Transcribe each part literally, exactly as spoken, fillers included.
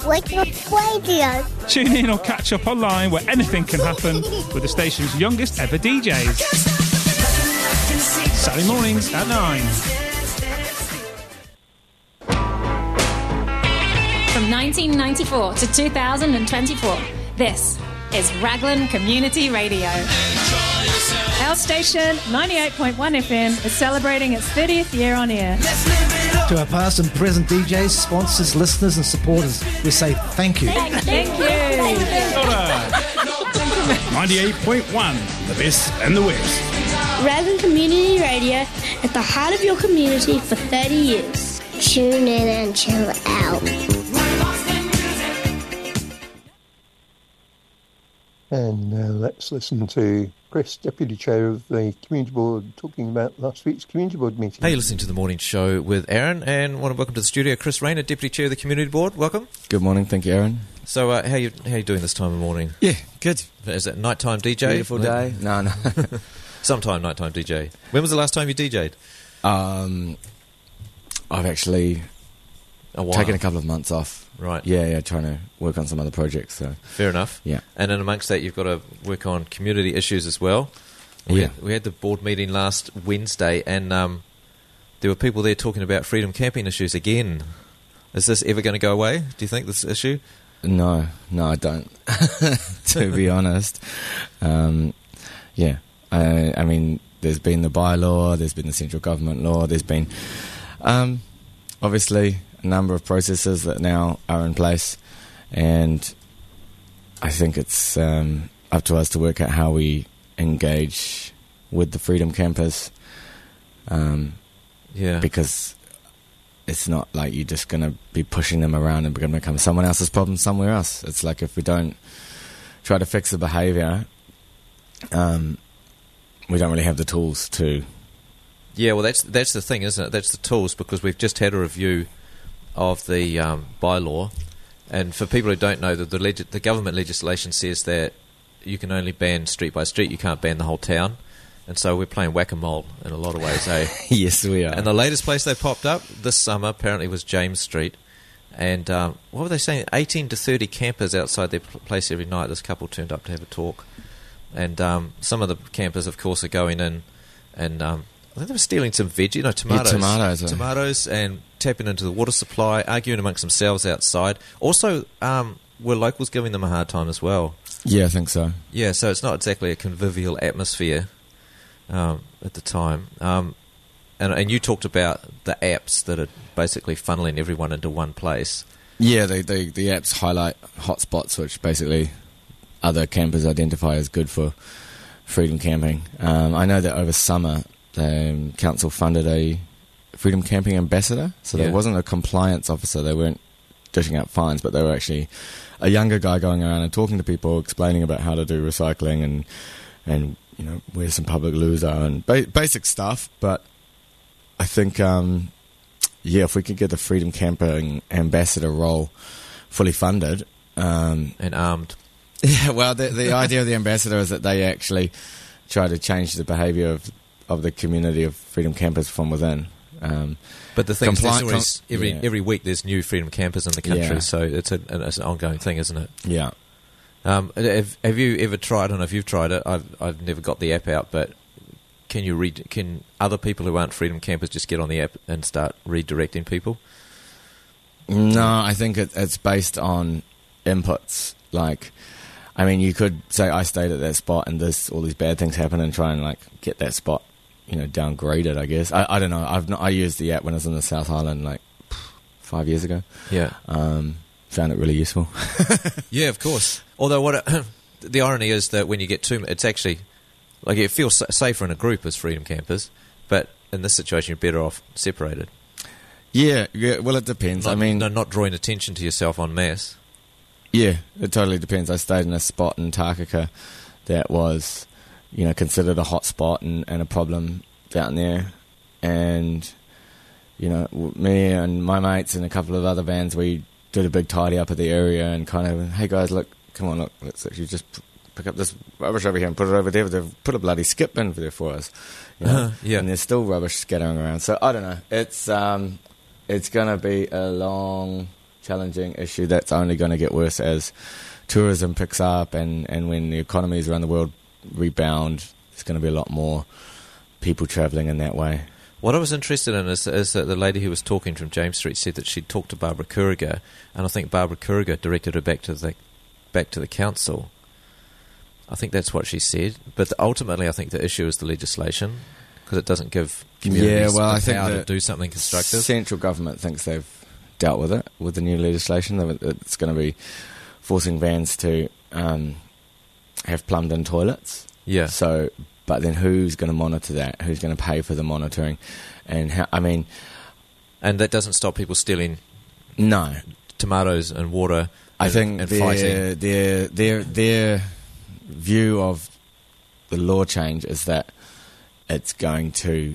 Wake Up Radio. Tune in or catch up online where anything can happen with the station's youngest ever D Js. Saturday mornings at nine. From nineteen ninety-four to two thousand twenty-four, this is Raglan Community Radio. Our station, ninety-eight point one F M, is celebrating its thirtieth year on air. To our past and present D Js, sponsors, listeners and supporters, we say thank you. Thank, thank you. ninety-eight point one, the best in the West. Raglan Community Radio at the heart of your community for thirty years. Tune in and chill out. And uh, let's listen to Chris, Deputy Chair of the Community Board, talking about last week's Community Board meeting. Hey, you're listening to The Morning Show with Aaron, and want to welcome to the studio Chris Rayner, Deputy Chair of the Community Board. Welcome. Good morning, thank you, Aaron. So, uh, how you how you doing this time of morning? Yeah, good. Is it nighttime D J? Beautiful day. No, no. Sometime nighttime D J. When was the last time you D J'd? Um, I've actually A while. taken a couple of months off. Right. Yeah, yeah, trying to work on some other projects. So Fair enough. Yeah. And then amongst that, you've got to work on community issues as well. We, Yeah. had, we had the board meeting last Wednesday, and um, there were people there talking about freedom camping issues again. Is this ever going to go away, do you think, this issue? no, no, I don't. To be honest, um, yeah. I, I mean, there's been the bylaw, there's been the central government law, there's been um, obviously a number of processes that now are in place, and I think it's um, up to us to work out how we engage with the freedom campers, um, Yeah. because it's not like you're just going to be pushing them around and going to become someone else's problem somewhere else. It's like if we don't try to fix the behaviour, um, we don't really have the tools to. Yeah, well, that's that's the thing, isn't it? That's the tools, because we've just had a review of the um, bylaw, and for people who don't know, that the leg- the government legislation says that you can only ban street by street, you can't ban the whole town, and so we're playing whack-a-mole in a lot of ways, eh? Yes, we are. And the latest place they popped up this summer apparently was James Street, and um, what were they saying? eighteen to thirty campers outside their pl- place every night. This couple turned up to have a talk, and um, some of the campers, of course, are going in and um, I think they were stealing some veggie, no, tomatoes. Yeah, tomatoes. eh? Tomatoes, and tapping into the water supply, arguing amongst themselves outside. Also, um, were locals giving them a hard time as well? Yeah, I think so. Yeah, so it's not exactly a convivial atmosphere um, at the time. Um, and, and you talked about the apps that are basically funneling everyone into one place. Yeah, they, they, the apps highlight hotspots, which basically other campers identify as good for freedom camping. Um, I know that over summer, the um, council funded a freedom camping ambassador, so Yeah. there wasn't a compliance officer. They weren't dishing out fines, but they were actually a younger guy going around and talking to people, explaining about how to do recycling and and you know where some public loos are and ba- basic stuff. But I think um, yeah, if we could get the freedom camping ambassador role fully funded um, and armed. Yeah, well, the the idea of the ambassador is that they actually try to change the behaviour of of the community of freedom campers from within. Um, But the thing is, there's Compli- always, com- every yeah. every week there's new freedom campers in the country, Yeah. so it's, a, it's an ongoing thing, isn't it? yeah. Um, have, have you ever tried? I don't know if you've tried it. I've I've never got the app out, but can you read? Can other people who aren't freedom campers just get on the app and start redirecting people? No, I think it, it's based on inputs. Like, I mean, you could say I stayed at that spot and this all these bad things happen, and try and like get that spot, you know, downgraded. I guess I, I don't know. I've not, I used the app when I was in the South Island like five years ago. Yeah, Um, found it really useful. yeah, of course. Although what it, the irony is that when you get too, it's actually like it feels sa- safer in a group as freedom campers, but in this situation you're better off separated. Yeah, yeah. Well, it depends. Not, I mean, no, not drawing attention to yourself en masse. yeah, it totally depends. I stayed in a spot in Takaka that was, you know, considered a hot spot and, and a problem down there. And, you know, w- me and my mates and a couple of other bands, we did a big tidy up of the area and kind of, hey guys, look, come on, look, let's actually just p- pick up this rubbish over here and put it over there. They've put a bloody skip in there for us. You know? Uh, yeah. And there's still rubbish scattering around. So I don't know. It's, um, it's going to be a long challenging issue that's only going to get worse as tourism picks up and, and when the economies around the world rebound. There's going to be a lot more people travelling in that way. What I was interested in is, is that the lady who was talking from James Street said that she'd talked to Barbara Kuriger, and I think Barbara Kuriger directed her back to the back to the council. I think that's what she said. But ultimately, I think the issue is the legislation, because it doesn't give communities yeah, well, the I think power to do something constructive. Central government thinks they've dealt with it, with the new legislation. It's going to be forcing vans to um, have plumbed-in toilets. Yeah. So... But then who's going to monitor that? Who's going to pay for the monitoring? And how, I mean... And that doesn't stop people stealing no tomatoes and water I and, think and their, fighting. Their, their, their view of the law change is that it's going to...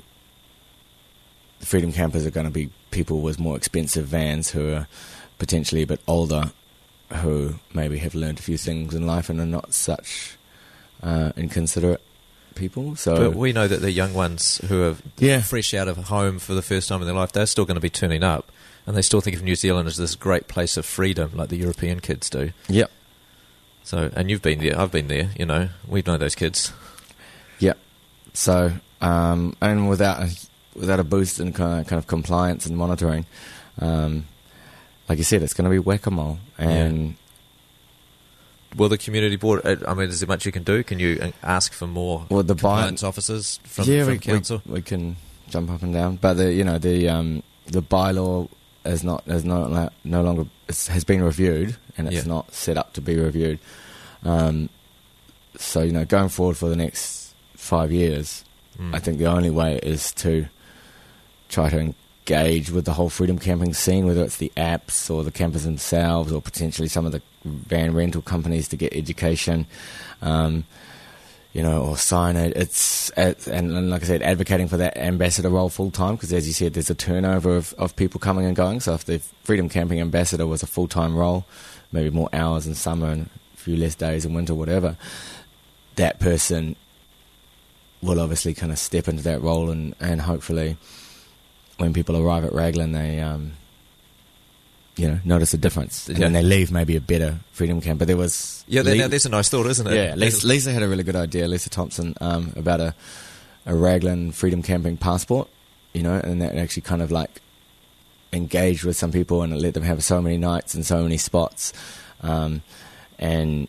The freedom campers are going to be people with more expensive vans who are potentially a bit older, who maybe have learned a few things in life and are not such uh, inconsiderate people. So but we know that the young ones who are yeah. fresh out of home for the first time in their life, they're still going to be turning up, and they still think of New Zealand as this great place of freedom, like the European kids do. Yep. So, and you've been there, I've been there. You know, we know those kids. Yep. So, um, and without a, without a boost in kind of, kind of compliance and monitoring, um, like you said, it's going to be whack-a-mole, and. Yeah. Will the community board, I mean, is there much you can do? Can you ask for more well, the compliance officers from, yeah, from we, council? We, we can jump up and down, but the you know the um, the bylaw is not is not no longer it's, has been reviewed, and it's yeah. not set up to be reviewed. Um, so you know, going forward for the next five years, mm. I think the only way is to try to engage with the whole freedom camping scene, whether it's the apps or the campers themselves, or potentially some of the van rental companies to get education, um, you know, or sign it. It's and, and like I said, advocating for that ambassador role full time, because as you said, there's a turnover of, of people coming and going. So if the freedom camping ambassador was a full time role, maybe more hours in summer and a few less days in winter, whatever, that person will obviously kind of step into that role, and, and hopefully when people arrive at Raglan, they um, you know, notice a difference, and yeah. then they leave maybe a better freedom camp. But there was yeah, there, now there's a nice thought, isn't it? Yeah, Lisa, Lisa had a really good idea, Lisa Thompson, um, about a a Raglan freedom camping passport, you know, and that actually kind of like engaged with some people and let them have so many nights and so many spots, um, and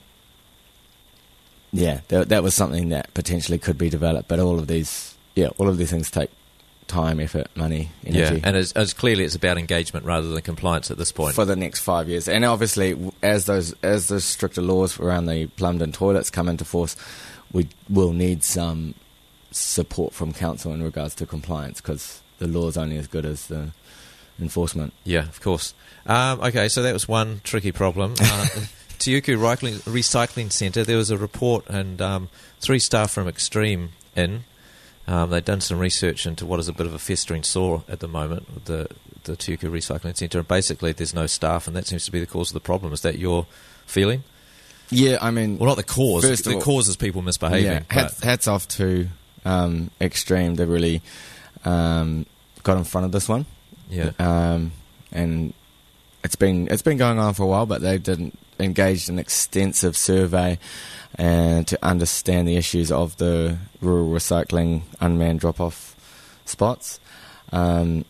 yeah, that, that was something that potentially could be developed. But all of these, yeah, all of these things take time, effort, money, energy. Yeah, and as, as clearly it's about engagement rather than compliance at this point. For the next five years. And obviously, as those as those stricter laws around the plumbed-in toilets come into force, we will need some support from council in regards to compliance, because the law is only as good as the enforcement. Yeah, of course. Um, okay, so that was one tricky problem. Uh, Te Uku Recycling, Recycling Centre, there was a report, and um, three staff from Extreme in. Um, they've done some research into what is a bit of a festering sore at the moment with the, the Te Uku Recycling Centre, and basically there's no staff, and that seems to be the cause of the problem. Is that your feeling? Yeah, I mean... Well, not the cause. First the all, cause is people misbehaving. Yeah, hats, hats off to um, Extreme. They really um, got in front of this one. Yeah. Um, and it's been it's been going on for a while, but they didn't engage in an extensive survey and to understand the issues of the rural recycling unmanned drop-off spots. Um,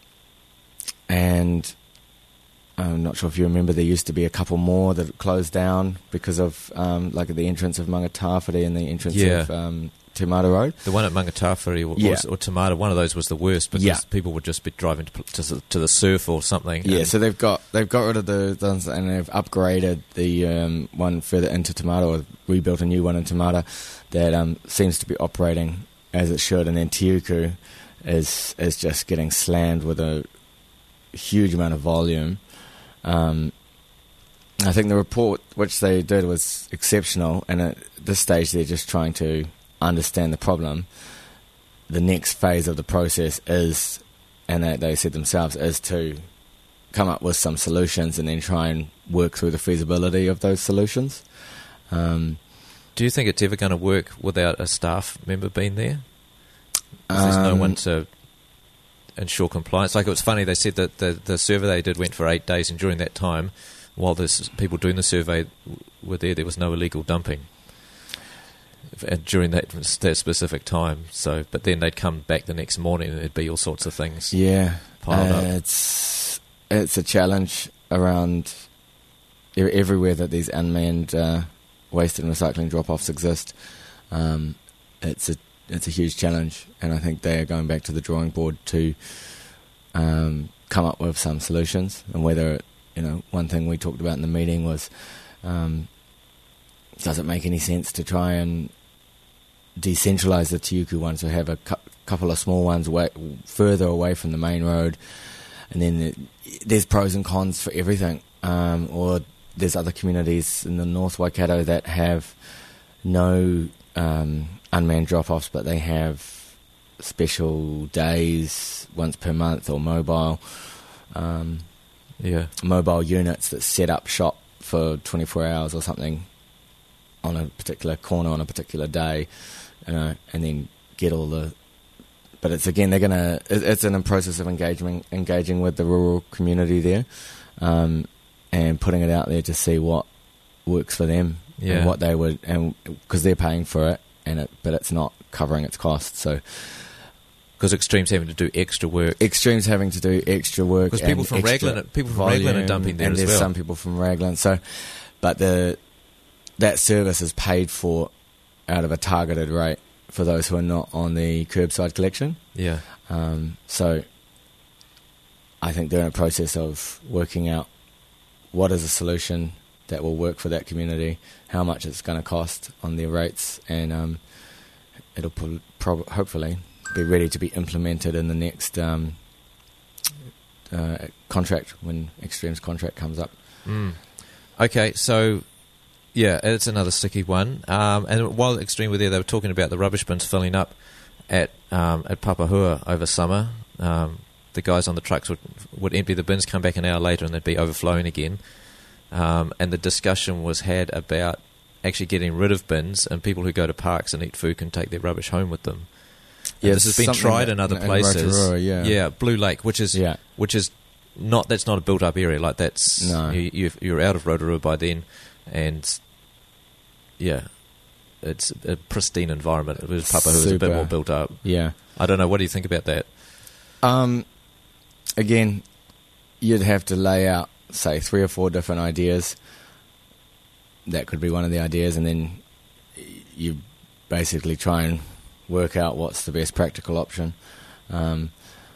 and I'm not sure if you remember, there used to be a couple more that closed down because of um, like the entrance of Mangatawhiri and the entrance yeah. of um, Tumata Road. The one at Mangatawhiri or, yeah. or Tumata, one of those was the worst, because yeah. people would just be driving to, to, to the surf or something. Yeah, so they've got they've got rid of the ones and they've upgraded the um, one further into Tumata, or rebuilt a new one in Tumata that um, seems to be operating as it should. And then Te Uku is is just getting slammed with a huge amount of volume. Um, I think the report which they did was exceptional, and at this stage they're just trying to understand the problem. The next phase of the process is, and they, they said themselves, is to come up with some solutions and then try and work through the feasibility of those solutions. Um, Do you think it's ever going to work without a staff member being there? There's um, no one to ensure compliance. Like, it was funny, they said that the, the survey they did went for eight days, and during that time, while there's people doing the survey were there, there was no illegal dumping during that that specific time. So, but then they'd come back the next morning and there'd be all sorts of things. Yeah, piled uh, up. It's it's a challenge around e- everywhere that these unmanned uh, waste and recycling drop-offs exist. Um, it's a it's a huge challenge, and I think they are going back to the drawing board to um, come up with some solutions. And whether, you know, one thing we talked about in the meeting was, um, does it make any sense to try and decentralise the Tiuku ones, so have a cu- couple of small ones away, further away from the main road, and then the, there's pros and cons for everything. Um, or there's other communities in the North Waikato that have no um, unmanned drop-offs, but they have special days once per month, or mobile um, yeah mobile units that set up shop for twenty-four hours or something on a particular corner on a particular day, you know, and then get all the. But it's again, they're gonna. It's in a process of engaging engaging with the rural community there, um, and putting it out there to see what works for them, yeah. and what they would, and because they're paying for it, and it, but it's not covering its costs. So, because Extreme's having to do extra work. Extreme's having to do extra work. Because people from Raglan, people from Raglan are dumping there and as there's well. some people from Raglan. So, but the that service is paid for out of a targeted rate for those who are not on the curbside collection. Yeah. Um, so I think they're in a process of working out what is a solution that will work for that community, how much it's going to cost on their rates, and um, it'll pro- prob- hopefully be ready to be implemented in the next um, uh, contract, when Extreme's contract comes up. Mm. Okay, so yeah, it's another sticky one. Um, and while Extreme were there, they were talking about the rubbish bins filling up at um, at Papahua over summer. Um, the guys on the trucks would would empty the bins, come back an hour later, and they'd be overflowing again. Um, and the discussion was had about actually getting rid of bins, and people who go to parks and eat food can take their rubbish home with them. And Yeah, this has been something tried that- in other in places. Rotorua, yeah. yeah, Blue Lake, which is Yeah. which is not that's not a built up area. Like that's No. you, you've, you're out of Rotorua by then, and yeah, it's a pristine environment. It was Papahua was a bit Super. more built up. Yeah. I don't know. What do you think about that? Um, again, you'd have to lay out, say, three or four different ideas. That could be one of the ideas, and then you basically try and work out what's the best practical option. Um,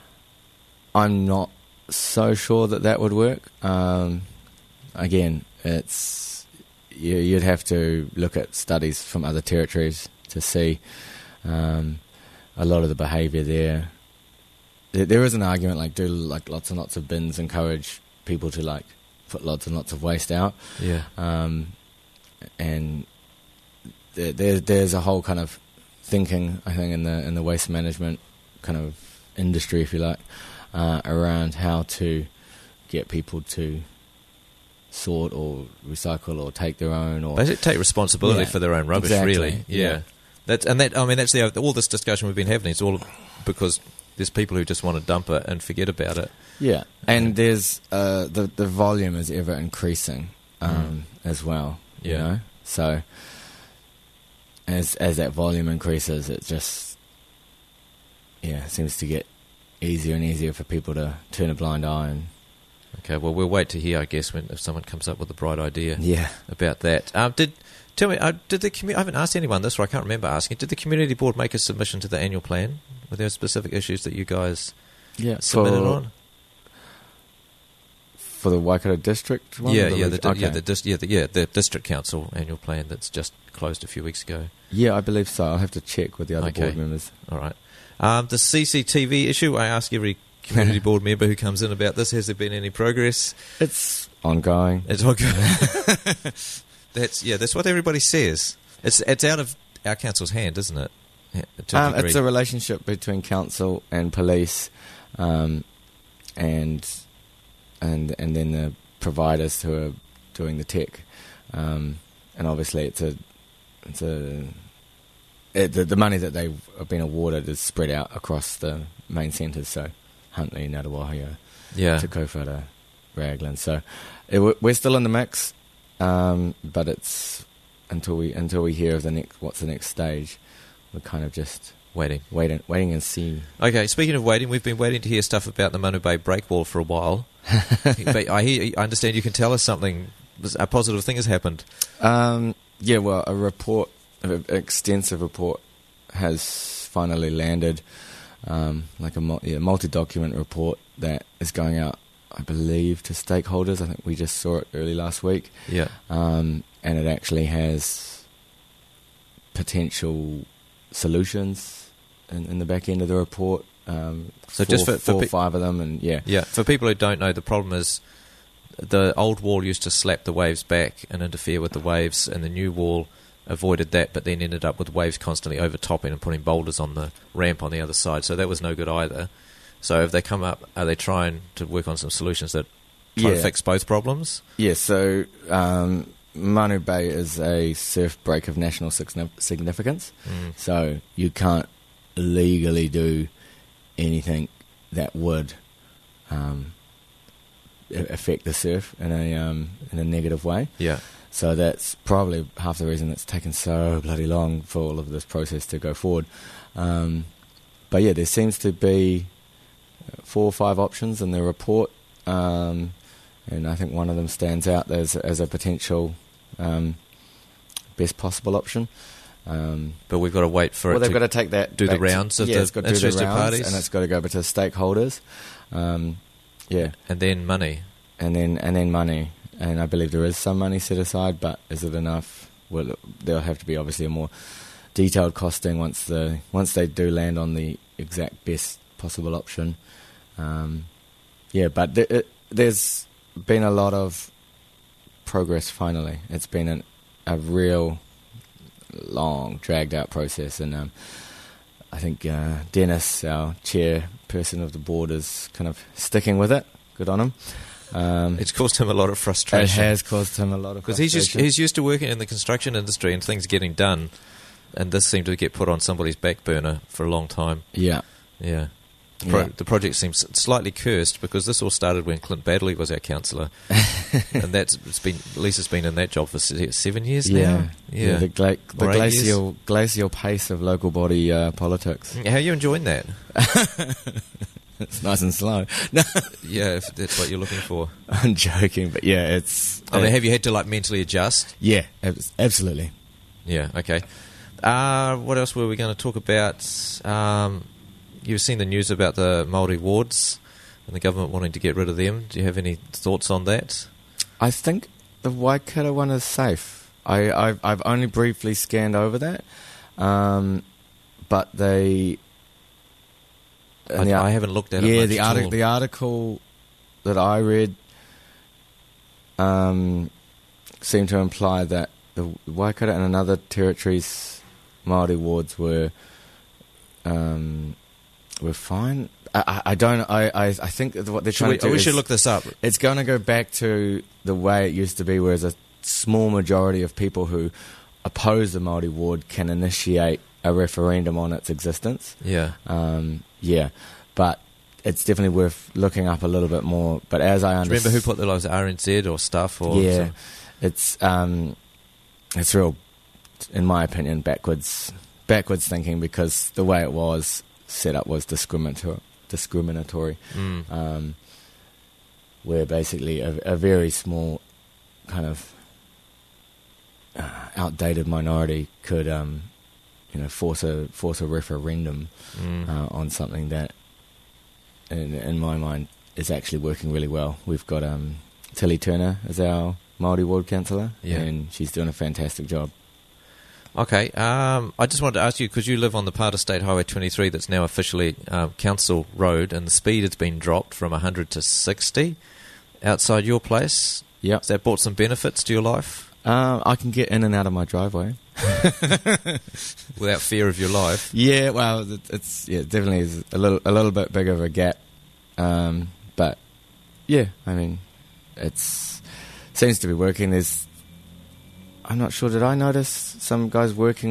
I'm not so sure that that would work. Um, again, it's you, you'd have to look at studies from other territories to see um, a lot of the behaviour there. There, there is an argument like do like lots and lots of bins encourage people to like put lots and lots of waste out. Yeah. Um, and there, there, there's a whole kind of thinking, I think, in the in the waste management kind of industry, if you like, uh, around how to get people to sort or recycle or take their own, or Basically, take responsibility Yeah, for their own rubbish. exactly, Really, yeah. yeah. That's and that. I mean, that's the all this discussion we've been having is all because there's people who just want to dump it and forget about it. yeah. And there's uh, the the volume is ever increasing um, mm. as well. You Yeah. know? So as as that volume increases, it just yeah seems to get easier and easier for people to turn a blind eye. And Okay, well, we'll wait to hear, I guess, when if someone comes up with a bright idea yeah, about that. Um, did tell me, uh, did the commu- I haven't asked anyone this, or I can't remember asking. Did the community board make a submission to the annual plan? Were there specific issues that you guys yeah submitted for, on? for the Waikato district one? Yeah, or the yeah, reg- the, di- yeah, okay. the dis- yeah, the, yeah, the district council annual plan that's just closed a few weeks ago. yeah, I believe so. I'll have to check with the other Okay. board members. All right. Um, the C C T V issue. I ask every community board member who comes in about this. Has there been any progress? It's ongoing. It's all good. That's yeah. That's what everybody says. It's it's out of our council's hand, isn't it? Yeah, to a Um, degree. it's a relationship between council and police, um, and and and then the providers who are doing the tech, um, and obviously it's a it's a it, the, the money that they've been awarded is spread out across the main centres. So Huntly, Ngātawahoa, Yeah. Te Kaupara, Raglan. So it, we're still in the mix, um, but it's until we until we hear of the next what's the next stage, we're kind of just Waiting. waiting, waiting and see. Okay, speaking of waiting, we've been waiting to hear stuff about the Manu Bay breakwall for a while. But I, hear, I understand you can tell us something, a positive thing has happened. Um, yeah, well, a report, an extensive report, has finally landed, um, like a mul- yeah, multi-document report that is going out, I believe, to stakeholders. I think we just saw it early last week. Yeah. Um, and it actually has potential solutions in, in the back end of the report. Um, So four, just for- for four or pe- five of them, and yeah. Yeah, for people who don't know, the problem is the old wall used to slap the waves back and interfere with the waves, and the new wall avoided that, but then ended up with waves constantly overtopping and putting boulders on the ramp on the other side. So that was no good either. So if they come up, are they trying to work on some solutions that try to Yeah. fix both problems? Yeah, so um, Manu Bay is a surf break of national signi- significance, Mm. so you can't legally do anything that would um, a- affect the surf in a um, in a negative way. Yeah. So that's probably half the reason it's taken so bloody long for all of this process to go forward. Um, but yeah, there seems to be four or five options in the report, um, and I think one of them stands out as as a potential um, best possible option. Um, But we've got to wait for well, it they've to got to take that do the back to- rounds of yeah, the it's got to do the interested rounds, parties. and it's got to go back to stakeholders. Um, yeah, and then money. and then and then money, and I believe there is some money set aside, but is it enough? Well, there'll have to be obviously a more detailed costing once the once they do land on the exact best possible option. Um, yeah, but th- it, there's been a lot of progress. Finally, it's been an, a real long, dragged out process, and um, I think uh, Dennis, our chairperson of the board, is kind of sticking with it. Good on him. Um, It's caused him a lot of frustration. it has caused him a lot of Because frustration. he's just he's used to working in the construction industry and things getting done, and this seemed to get put on somebody's back burner for a long time. yeah, Yeah. The, pro- Yeah. the project seems slightly cursed because this all started when Clint Badley was our councillor, and that's it's been Lisa's been in that job for se- seven years yeah, now. Yeah. The, gla- the Or eight years. glacial glacial pace of local body uh, politics. How are you enjoying that? It's nice and slow. No, Yeah, if that's what you're looking for. I'm joking, but yeah, it's. I mean, uh, have you had to like mentally adjust? yeah, ab- absolutely. Yeah. Okay. Uh, what else were we going to talk about? Um, you've seen the news about the Māori wards and the government wanting to get rid of them. Do you have any thoughts on that? I think the Waikato one is safe. I, I've, I've only briefly scanned over that, um, but they. I, and the ar- I haven't looked at it yeah, much the at article all. the article that I read um, seemed to imply that the Waikato and another territories Māori wards were um, were fine. I, I, I don't. I, I, I think that what they're Should trying we, to do we is should look this up. it's going to go back to the way it used to be, whereas a small majority of people who oppose the Māori ward can initiate a referendum on its existence. Yeah. Um, yeah, but it's definitely worth looking up a little bit more. But as I Do you understand, remember who put the like, R N Z or stuff? Or yeah, some- it's um, it's real, in my opinion, backwards backwards thinking, because the way it was set up was discriminatory. Discriminatory, Mm. um, where basically a, a very small kind of uh, outdated minority could, um, you know, force a force a referendum Mm. uh, on something that, in, in my mind, is actually working really well. We've got um, Tilly Turner as our Māori ward councillor, Yeah. and she's doing a fantastic job. Okay, um, I just wanted to ask you, because you live on the part of State Highway twenty-three that's now officially um, Council Road, and the speed has been dropped from one hundred to sixty outside your place. Yep. Has that brought some benefits to your life Uh, I can get in and out of my driveway. without fear of your life? Yeah, well, it- it's yeah, it definitely is a little a little bit bigger of a gap, um, but yeah, I mean, it's seems to be working. There's, I'm not sure. Did I notice some guys working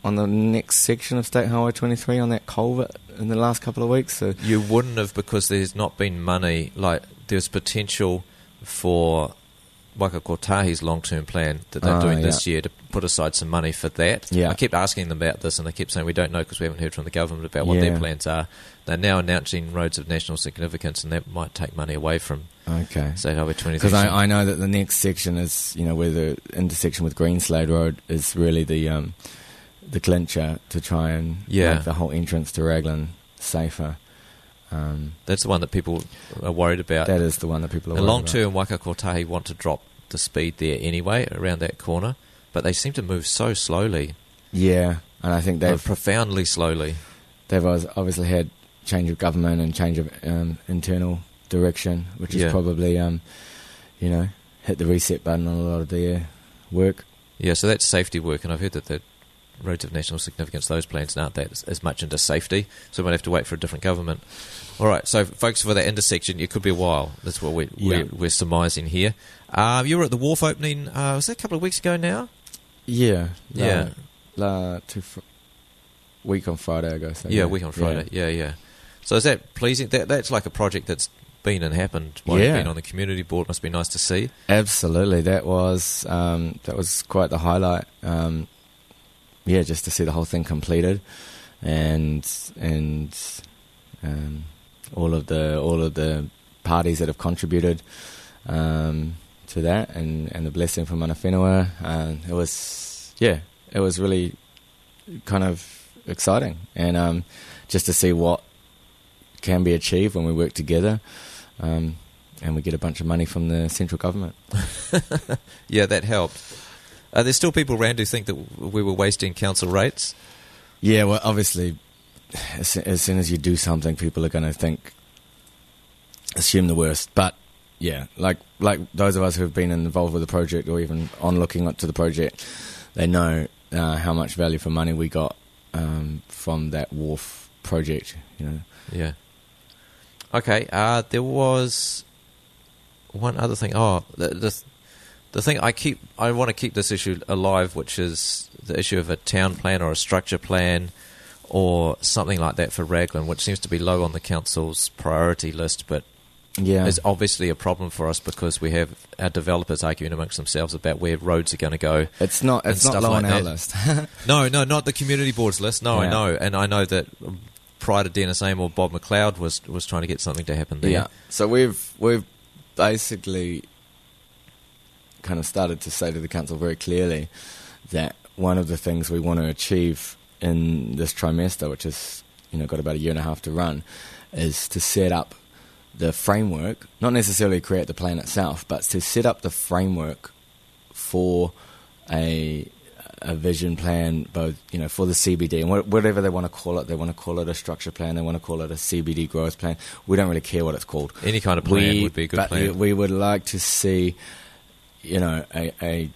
on the next section of State Highway twenty-three on that culvert in the last couple of weeks. So you wouldn't have, because there's not been money. Like, there's potential for Waikakotahi's long-term plan that they're Ah, doing yeah. this year to put aside some money for that. Yeah. I kept asking them about this, and they kept saying we don't know because we haven't heard from the government about what their Yeah. plans are. They're now announcing roads of national significance, and that might take money away from okay. State Highway twenty-three. Because I, I know that the next section is, you know, where the intersection with Greenslade Road is really the um, the clincher to try and Yeah. make the whole entrance to Raglan safer. Um, That's the one that people are worried about. that is the one that people are And worried long about. term, Waikakotahi want to drop the speed there anyway, around that corner, but they seem to move so slowly. Yeah, and I think They're they've profoundly slowly. they've obvi- obviously had change of government and change of um, internal direction, which has Yeah. probably, um, you know, hit the reset button on a lot of their work. Yeah, so that's safety work, and I've heard that the roads of national significance, those plans aren't that as, as much into safety, so we might have to wait for a different government. All right, so folks, for that intersection, it could be a while. That's what we, Yeah. we're, we're surmising here. Uh, you were at the wharf opening, uh, was that a couple of weeks ago now? Yeah, Yeah. la, la, two fr- week on Friday ago. So Yeah, a week on Friday. Yeah, yeah. So is that pleasing? That, that's like a project that's been and happened while you've Yeah. been on the community board. Must be nice to see. Absolutely, that was um, that was quite the highlight. Um, yeah, just to see the whole thing completed, and and um, all of the all of the parties that have contributed um, to that, and, and the blessing from Mana Whenua. Uh, it was yeah, it was really kind of exciting, and um, just to see what can be achieved when we work together. Um, and we get a bunch of money from the central government. Yeah, that helped. Are there still people around who think that we were wasting council rates? Yeah, well, obviously, as, as soon as you do something, people are going to think, assume the worst. But, yeah, like like those of us who have been involved with the project or even on looking up to the project, they know uh, how much value for money we got um, from that wharf project, you know. Yeah. Okay, uh, there was one other thing. Oh, the, the the thing I keep, I want to keep this issue alive, which is the issue of a town plan or a structure plan or something like that for Raglan, which seems to be low on the council's priority list, but Yeah. is obviously a problem for us because we have our developers arguing amongst themselves about where roads are going to go. It's not, and it's not stuff low like on our that. list. No, no, not the community board's list. No, I Yeah. know, and I know that um, prior to Dennis Amor, Bob McLeod was was trying to get something to happen there. Yeah. So we've we've basically kind of started to say to the council very clearly that one of the things we want to achieve in this trimester, which is, you know, got about a year and a half to run, is to set up the framework, not necessarily create the plan itself, but to set up the framework for a a vision plan, both, you know, for the C B D and wh- whatever they want to call it. They want to call it a structure plan. They want to call it a C B D growth plan. We don't really care what it's called. Any kind of plan We- would be a good but plan. We would like to see, you know, a a,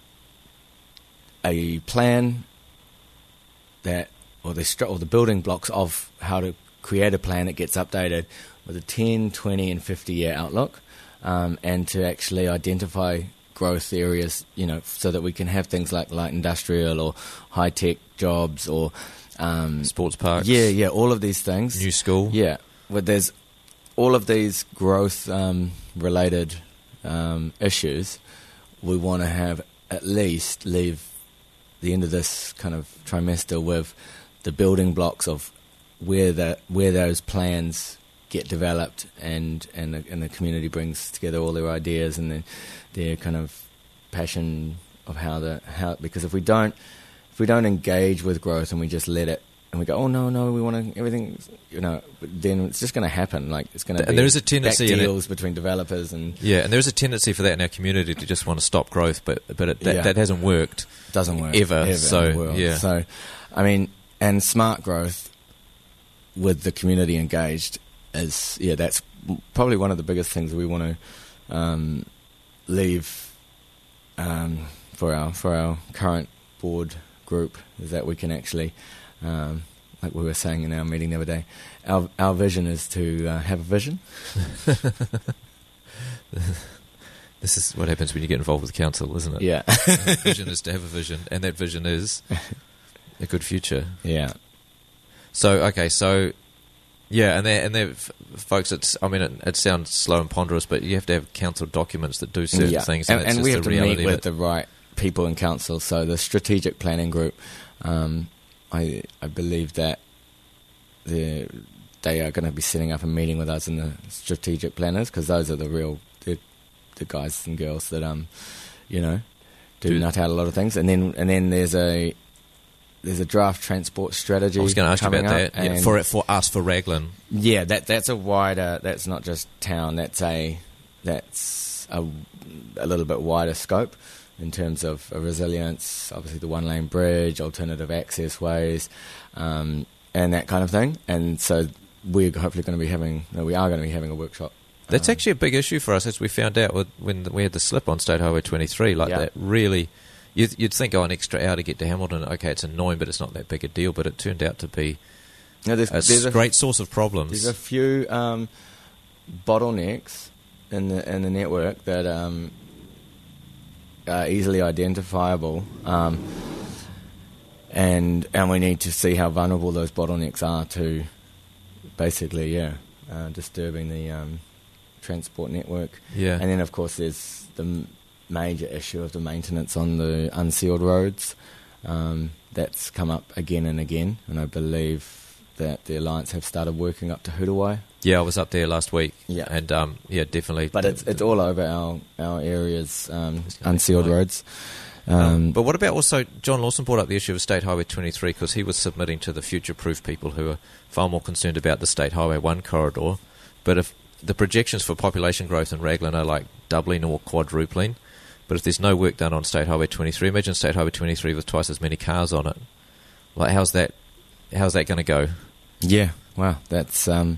a plan that, or the stru- or the building blocks of how to create a plan that gets updated with a ten, twenty, and fifty year outlook, um, and to actually identify growth areas, you know, so that we can have things like light industrial or high tech jobs or um, Sports parks. yeah, yeah, all of these things. New school. Yeah, well, there's all of these growth um, related um, issues. We want to have at least leave the end of this kind of trimester with the building blocks of where the where those plans get developed, and and the, and the community brings together all their ideas and their, their kind of passion of how the how because if we don't if we don't engage with growth and we just let it and we go, oh no no we want to everything, you know, then it's just going to happen. Like it's going to And be there is a tendency back in it- deals between developers, and Yeah, and there is a tendency for that in our community to just want to stop growth, but but it, that, Yeah. that hasn't worked. it doesn't work Ever, in so, the world. yeah. So I mean, and smart growth with the community engaged is, yeah, that's probably one of the biggest things we want to um, leave um, for our for our current board group, is that we can actually, um, like we were saying in our meeting the other day, our our vision is to uh, have a vision. This is what happens when you get involved with the council, isn't it? Yeah. Vision is to have a vision, and that vision is a good future. Yeah. So okay, so yeah, and they and they folks. It's I mean, it, it sounds slow and ponderous, but you have to have council documents that do certain yeah. things, and, and, and that's we just have the to meet reality of with it. the right people in council. So the strategic planning group, um, I I believe that the they are going to be setting up a meeting with us and the strategic planners, because those are the real the, the guys and girls that um you know do, do nut out a lot of things. And then and then there's a there's a draft transport strategy. I was going to ask you about up, that yeah, for for us for Raglan. Yeah, that that's a wider. That's not just town. That's a that's a, a little bit wider scope in terms of uh, resilience. Obviously, the one lane bridge, alternative access ways, um, and that kind of thing. And so we're hopefully going to be having. No, we are going to be having a workshop. That's um, actually a big issue for us, as we found out with, when we had the slip on State Highway twenty-three. Like yeah. that, really. You'd, you'd think, oh, an extra hour to get to Hamilton, okay, it's annoying, but it's not that big a deal. But it turned out to be no, there's, a there's great a, source of problems. There's a few um, bottlenecks in the in the network that um, are easily identifiable, um, and and we need to see how vulnerable those bottlenecks are to basically, yeah, uh, disturbing the um, transport network. Yeah, and then of course there's the major issue of the maintenance on the unsealed roads. Um, that's come up again and again, and I believe that the Alliance have started working up to Hudawai. Yeah, I was up there last week. Yeah, and um, yeah, definitely. But the, it's it's all over our our areas, um, unsealed roads. Um, um, but what about also John Lawson brought up the issue of State Highway twenty-three, because he was submitting to the future-proof people who are far more concerned about the State Highway one corridor. But if the projections for population growth in Raglan are like doubling or quadrupling. But if there's no work done on State Highway twenty-three, imagine State Highway twenty-three with twice as many cars on it. Like, how's that? How's that going to go? Yeah, wow, that's um,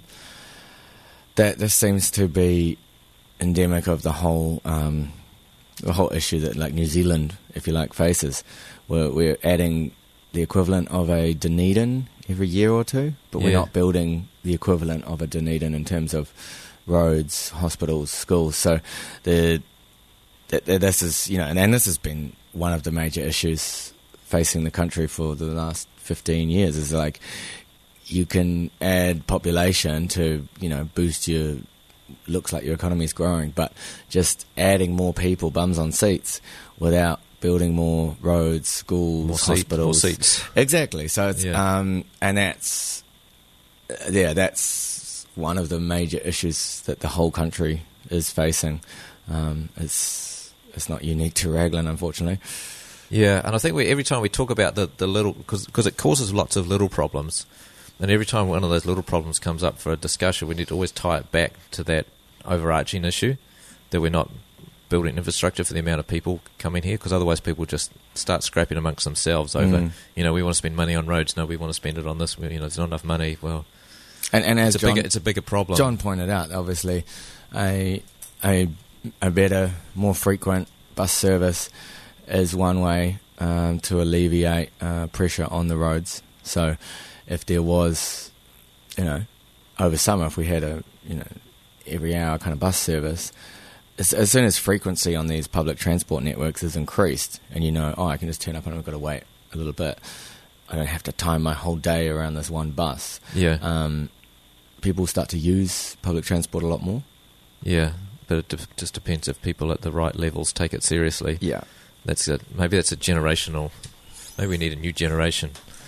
that. This seems to be endemic of the whole um, the whole issue that, like, New Zealand, if you like, faces. We're, we're adding the equivalent of a Dunedin every year or two, but yeah. we're not building the equivalent of a Dunedin in terms of roads, hospitals, schools. So the This is, you know, and, and this has been one of the major issues facing the country for the last fifteen years. Is like, you can add population to, you know, boost your, looks like your economy's growing, but just adding more people, bums on seats, without building more roads, schools, more seat, hospitals. More seats. Exactly. So it's, yeah. um, and that's, uh, yeah, that's one of the major issues that the whole country is facing. Um, it's, It's not unique to Raglan, unfortunately. Yeah, and I think we, every time we talk about the, the little... Because it causes lots of little problems, and every time one of those little problems comes up for a discussion, we need to always tie it back to that overarching issue, that we're not building infrastructure for the amount of people coming here, because otherwise people just start scrapping amongst themselves over, mm. you know, we want to spend money on roads, no, we want to spend it on this, you know, there's not enough money, well... And, and as it's, a John, bigger, it's a bigger problem. John pointed out, obviously, a... a A better, more frequent bus service is one way um, to alleviate uh, pressure on the roads. So, if there was, you know, over summer, if we had a, you know, every hour kind of bus service, as, as soon as frequency on these public transport networks is increased, and you know, oh, I can just turn up and I've got to wait a little bit. I don't have to time my whole day around this one bus. Yeah. Um, people start to use public transport a lot more. Yeah. But it de- just depends if people at the right levels take it seriously. Yeah, that's a, maybe that's a generational. Maybe we need a new generation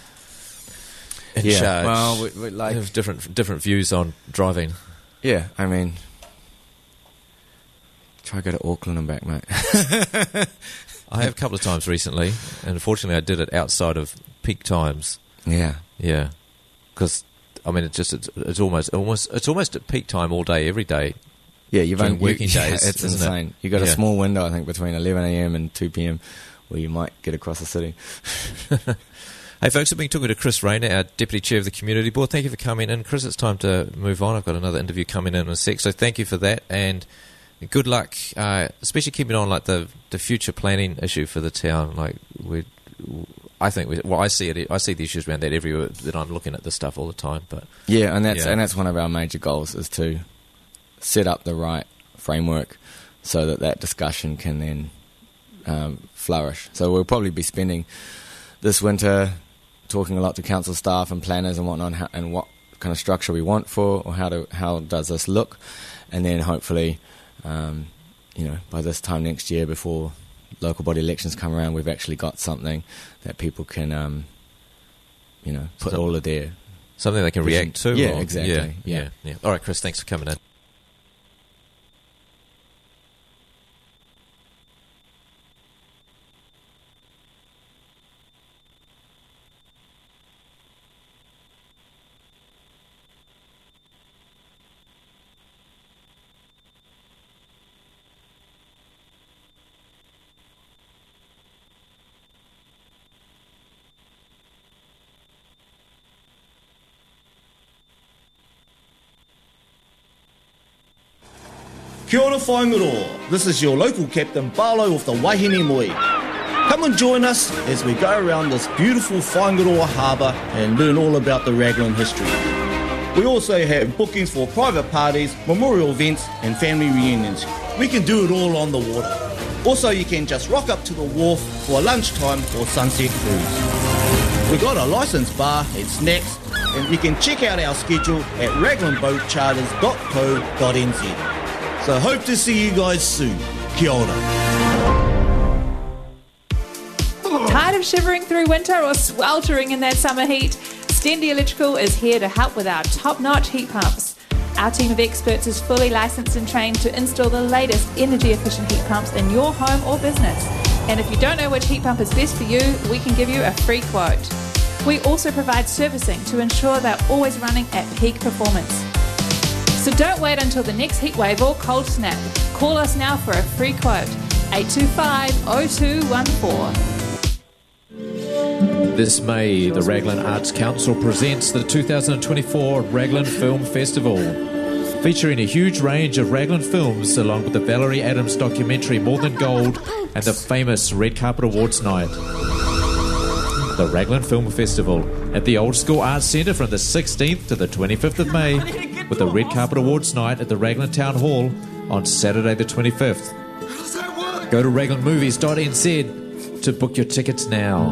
in yeah. charge. Well, we, we like have different different views on driving. Yeah, I mean, try to go to Auckland and back, mate. I have a couple of times recently, and unfortunately, I did it outside of peak times. Yeah, yeah, because I mean, it's just it's, it's almost almost it's almost at peak time all day, every day. Yeah, you've only working you, days. Yeah, it's isn't insane. It? You've got yeah. a small window, I think, between eleven a.m. and two p.m. where you might get across the city. Hey, folks, I've been talking to Chris Rayner, our Deputy Chair of the Community Board. Thank you for coming in. Chris, it's time to move on. I've got another interview coming in in a sec, so thank you for that, and good luck, uh, especially keeping on like the, the future planning issue for the town. Like we, I think, we, well, I see it. I see the issues around that everywhere. That I'm looking at this stuff all the time. But yeah, and that's yeah. and that's one of our major goals, is to set up the right framework so that that discussion can then um, flourish. So we'll probably be spending this winter talking a lot to council staff and planners and whatnot, and, how, and what kind of structure we want for, or how to how does this look, and then hopefully, um, you know, by this time next year, before local body elections come around, we've actually got something that people can, um, you know, put so, all of their something they can react to. Yeah, or, exactly. Yeah, yeah, yeah, yeah. All right, Chris, thanks for coming in. Kia ora whaingaroa. This is your local captain Barlow of the Wahine Moe. Come and join us as we go around this beautiful Whaingaroa harbour and learn all about the Raglan history. We also have bookings for private parties, memorial events and family reunions. We can do it all on the water. Also, you can just rock up to the wharf for a lunchtime or sunset cruise. We've got a licensed bar and snacks, and you can check out our schedule at raglan boat charters dot co dot n z. So hope to see you guys soon. Kia ora. Tired of shivering through winter or sweltering in that summer heat? Stendi Electrical is here to help with our top-notch heat pumps. Our team of experts is fully licensed and trained to install the latest energy-efficient heat pumps in your home or business. And if you don't know which heat pump is best for you, we can give you a free quote. We also provide servicing to ensure they're always running at peak performance. So don't wait until the next heat wave or cold snap. Call us now for a free quote. eight two five, oh two one four. This May, the Raglan Arts Council presents the two thousand twenty-four Raglan Film Festival, featuring a huge range of Raglan films along with the Valerie Adams documentary More Than Gold and the famous Red Carpet Awards Night. The Raglan Film Festival at the Old School Arts Centre from the sixteenth to the twenty-fifth of May, with the Red Carpet Awards Night at the Raglan Town Hall on Saturday the twenty-fifth. Go to raglan movies dot n z to book your tickets now.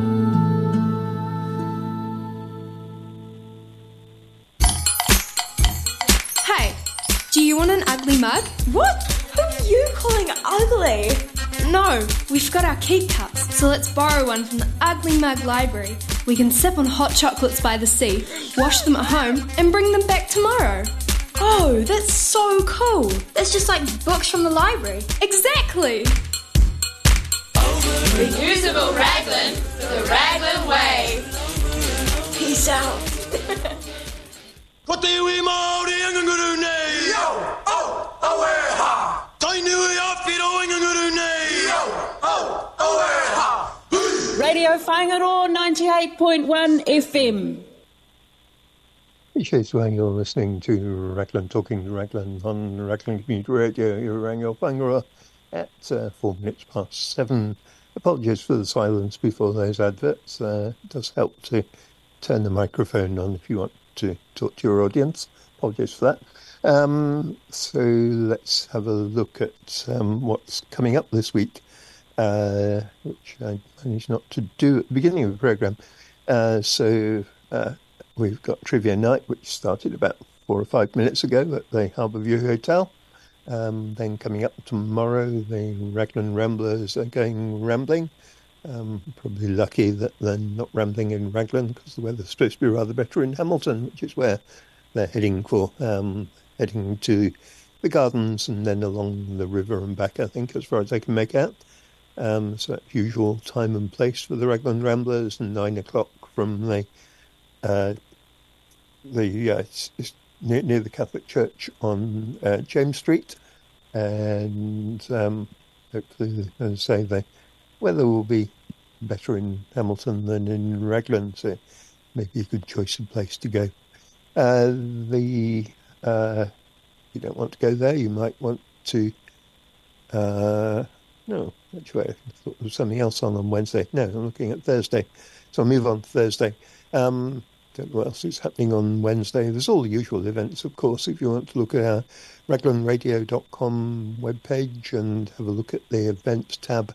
Hey, do you want an ugly mug? What? Who are you calling ugly? No, we forgot our keep cups, so let's borrow one from the Ugly Mug Library. We can sip on hot chocolates by the sea, wash them at home, and bring them back tomorrow. Oh, that's so cool. That's just like books from the library. Exactly. Reusable Raglan, the Raglan way. Peace out. Ko te iwi Māori anganguru nei. Yo, oh, oh, e ha. Tainui awhiro anganguru nei. Yo, oh, oh, e ha. Radio Whaingaroa ninety-eight point one F M. Appreciate when you're listening to Raglan Talking to Raglan on Raglan Community Radio. You're Rangel Whaingaroa at uh, four minutes past seven. Apologies for the silence before those adverts. Uh, it does help to turn the microphone on if you want to talk to your audience. Apologies for that. Um, so let's have a look at um, what's coming up this week, uh, which I managed not to do at the beginning of the programme. Uh, so uh, we've got Trivia Night, which started about four or five minutes ago at the Harbourview Hotel. Um, then coming up tomorrow, the Raglan Ramblers are going rambling. Um, probably lucky that they're not rambling in Raglan because the weather's supposed to be rather better in Hamilton, which is where they're heading for, um, heading to the gardens and then along the river and back, I think, as far as I can make out. Um, so that's usual time and place for the Raglan Ramblers, nine o'clock from the uh, the uh, it's, it's near, near the Catholic Church on uh, James Street, and um, hopefully, as I say, the weather will be better in Hamilton than in Raglan, so maybe a good choice of place to go. Uh, the uh, you don't want to go there, you might want to. Uh, no, actually, I thought there was something else on on Wednesday. No, I'm looking at Thursday, so I'll move on to Thursday. Um, don't know what else is happening on Wednesday. There's all the usual events, of course. If you want to look at our raglan radio dot com webpage and have a look at the events tab,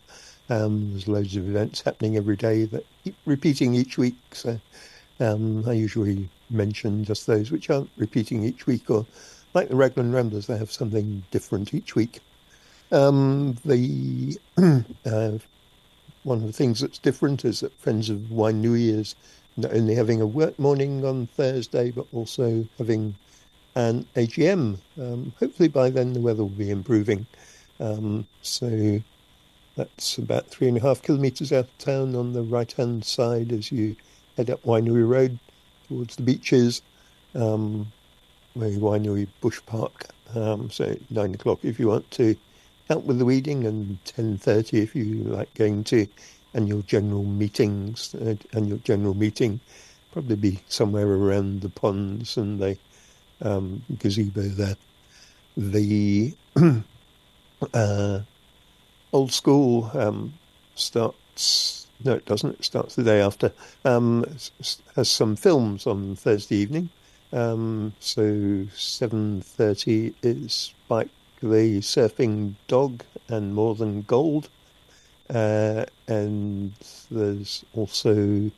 Um, there's loads of events happening every day that keep repeating each week. So um, I usually mention just those which aren't repeating each week, or like the Raglan Ramblers, they have something different each week. Um, the uh, one of the things that's different is that Friends of Wainui is not only having a work morning on Thursday, but also having an A G M. Um, hopefully by then the weather will be improving. Um, so that's about three and a half kilometres out of town on the right-hand side as you head up Wainui Road towards the beaches, um, Wainui Bush Park. Um, so nine o'clock if you want to help with the weeding, and ten thirty if you like going to annual general meetings. Uh, annual general meeting probably be somewhere around the ponds and the um, gazebo there. The uh, old school um, starts, no it doesn't, it starts the day after, um, has some films on Thursday evening. Um, so seven thirty is Spike the Surfing Dog and More Than Gold. Uh, and there's also,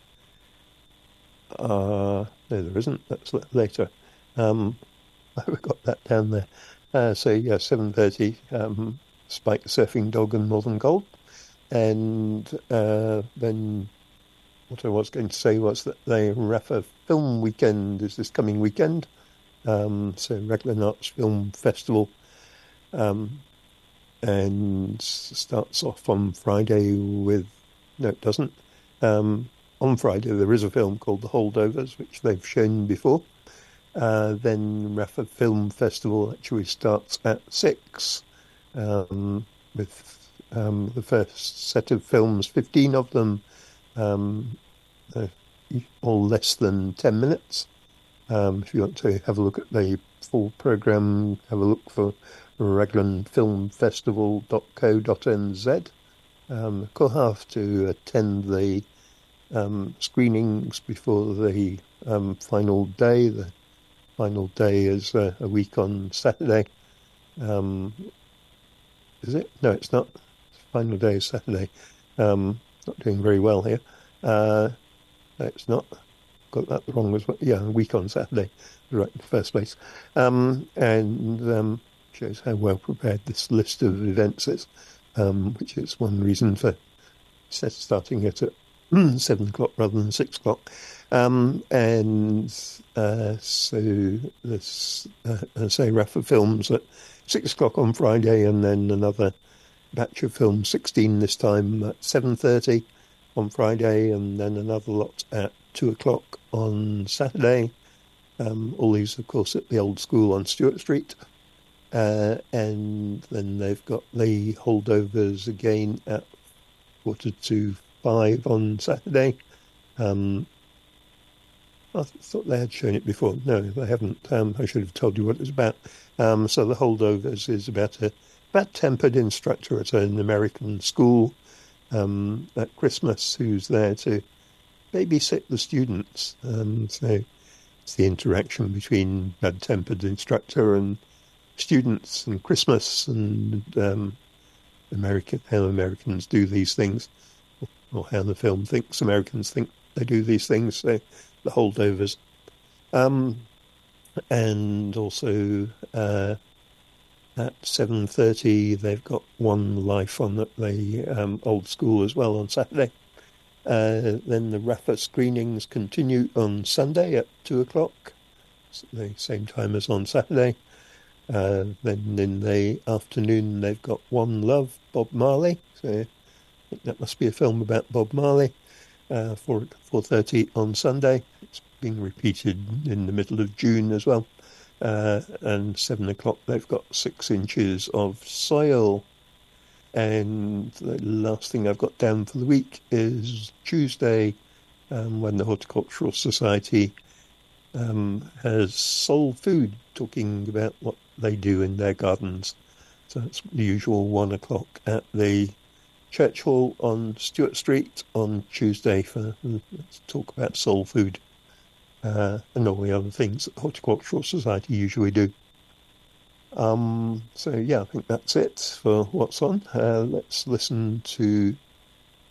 uh, no there isn't, that's later. Um, I've got that down there. Uh, so yeah, seven thirty, um, Spike the Surfing Dog and More Than Gold. And uh, then what I was going to say was that the Rafa Film Weekend is this coming weekend. Um, so Raglan Arts Film Festival, um, and starts off on Friday with, no it doesn't, um, on Friday there is a film called The Holdovers, which they've shown before. Uh, then Rafa Film Festival actually starts at six, um, with um, the first set of films, fifteen of them, um, uh, all less than ten minutes. Um, if you want to have a look at the full programme, have a look for raglan film festival dot co dot n z. Um, you'll have to attend the um, screenings before the um, final day. The final day is uh, a week on Saturday. Um, is it? No, it's not. Final day is Saturday. Um, not doing very well here. Uh, no, it's not. Got that wrong as well. Yeah, a week on Saturday. Right in the first place. Um, and um, shows how well prepared this list of events is, um, which is one reason for starting it at seven o'clock rather than six o'clock. Um, and uh, so this, uh, I say Rafa Films at six o'clock on Friday, and then another batch of films, sixteen this time, at seven thirty on Friday, and then another lot at two o'clock on Saturday. Um, all these, of course, at the old school on Stewart Street. Uh, and then they've got the holdovers again at quarter to five on Saturday. Um, I thought they had shown it before. No, they haven't. Um, I should have told you what it was about. Um, so the holdovers is about a bad-tempered instructor at an American school um, at Christmas who's there to babysit the students. Um, so it's the interaction between bad-tempered instructor and students and Christmas and um, American how Americans do these things, or how the film thinks Americans think they do these things. So the holdovers, um, and also uh, at seven thirty they've got One Life on at the um, old school as well on Saturday. Uh, then the Rafa screenings continue on Sunday at two o'clock, the same time as on Saturday. Uh, then in the afternoon they've got One Love, Bob Marley. So I think that must be a film about Bob Marley. Uh, four four thirty on Sunday. It's being repeated in the middle of June as well. Uh, and seven o'clock they've got Six Inches of Soil. And the last thing I've got down for the week is Tuesday, um, when the Horticultural Society um, has Soul Food, talking about what they do in their gardens. So it's the usual one o'clock at the Church Hall on Stewart Street on Tuesday for let's talk about soul food uh, and all the other things that the Horticultural Society usually do. Um, so yeah, I think that's it for what's on. Uh, let's listen to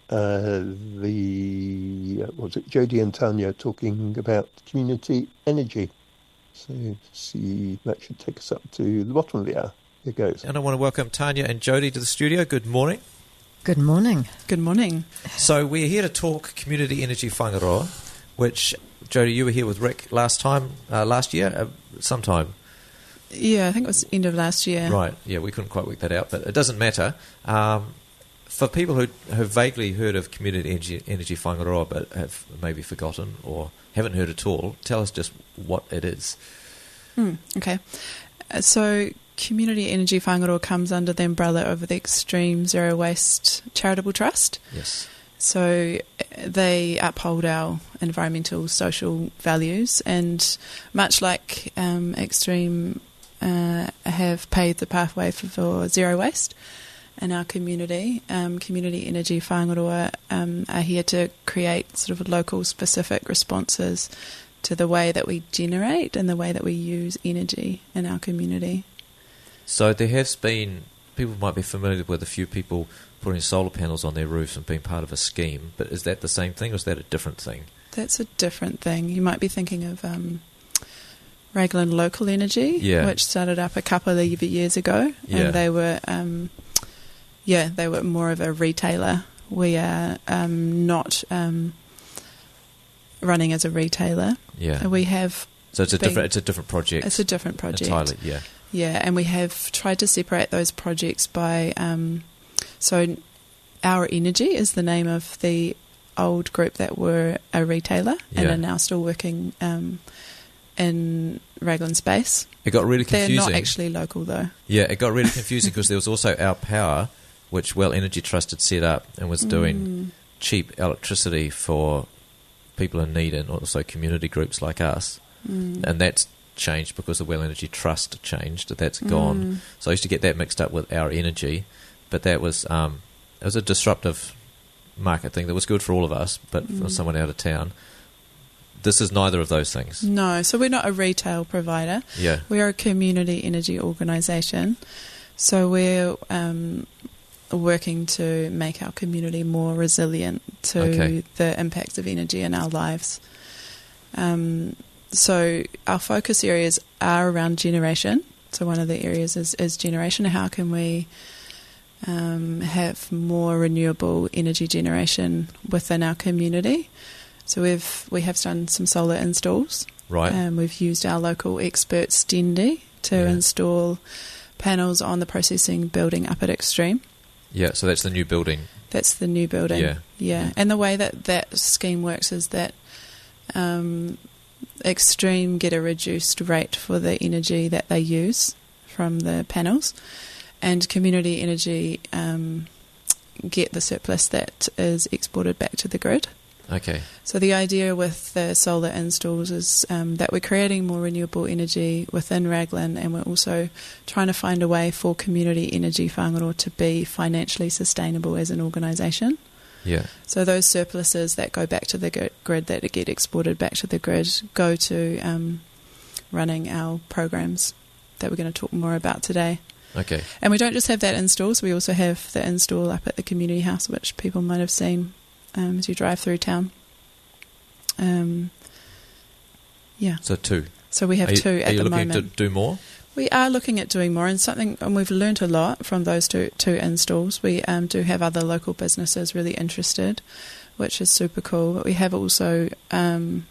uh, the, uh, what was it, Jodie and Tanya talking about community energy. So see, that should take us up to the bottom of the hour. Here goes. And I want to welcome Tanya and Jodie to the studio. Good morning. Good morning. Good morning. So we're here to talk community energy whangaroa, which, Jodie, you were here with Rick last time, uh, last year, uh, sometime. Yeah, I think it was end of last year. Right, yeah, we couldn't quite work that out, but it doesn't matter. Um, for people who have vaguely heard of community energy, energy whangaroa but have maybe forgotten or haven't heard at all, tell us just what it is. Mm, okay. Uh, so Community Energy Whangaroa comes under the umbrella of the Extreme Zero Waste Charitable Trust. Yes. So they uphold our environmental, social values, and much like um, Extreme uh, have paved the pathway for, for zero waste in our community, um, Community Energy Whangaroa um, are here to create sort of local specific responses to the way that we generate and the way that we use energy in our community. So there has been, people might be familiar with a few people putting solar panels on their roofs and being part of a scheme, but is that the same thing or is that a different thing? That's a different thing. You might be thinking of um, Raglan Local Energy, yeah. which started up a couple of years ago, yeah. and they were, um, yeah, they were more of a retailer. We are um, not um, running as a retailer. Yeah, we have. So it's a been, different. It's a different project. It's a different project entirely. Yeah. Yeah, and we have tried to separate those projects by. Um, so, Our Energy is the name of the old group that were a retailer yeah. and are now still working um, in Raglan space. It got really confusing. They're not actually local though. Yeah, it got really confusing because there was also Our Power, which Well Energy Trust had set up and was doing Mm. cheap electricity for people in need and also community groups like us. Mm. And that's changed because the Well Energy Trust changed. That's gone. Mm. So I used to get that mixed up with Our Energy, but that was um, it was a disruptive market thing that was good for all of us, but Mm. for someone out of town. This is neither of those things. No, so we're not a retail provider. Yeah. We're a community energy organisation. So we're um, working to make our community more resilient to Okay. the impacts of energy in our lives. Um, so our focus areas are around generation. So one of the areas is, is generation. How can we um, have more renewable energy generation within our community? So we've we have done some solar installs. Right. Um, we've used our local expert Stendi to Yeah. install panels on the processing building up at Extreme. Yeah, so that's the new building. That's the new building. Yeah. Yeah. And the way that that scheme works is that um, Extreme get a reduced rate for the energy that they use from the panels, and Community Energy um, get the surplus that is exported back to the grid. Okay. So the idea with the solar installs is um, that we're creating more renewable energy within Raglan, and we're also trying to find a way for Community Energy Whangaroa to be financially sustainable as an organisation. Yeah. So those surpluses that go back to the gr- grid, that get exported back to the grid, go to um, running our programs that we're going to talk more about today. Okay. And we don't just have that install, so we also have the install up at the community house, which people might have seen um, as you drive through town. Um, yeah. So two. So we have are you, two at are you the looking moment. to do more? We are looking at doing more, and something, and we've learnt a lot from those two, two installs. We um, do have other local businesses really interested, which is super cool. But we have also um,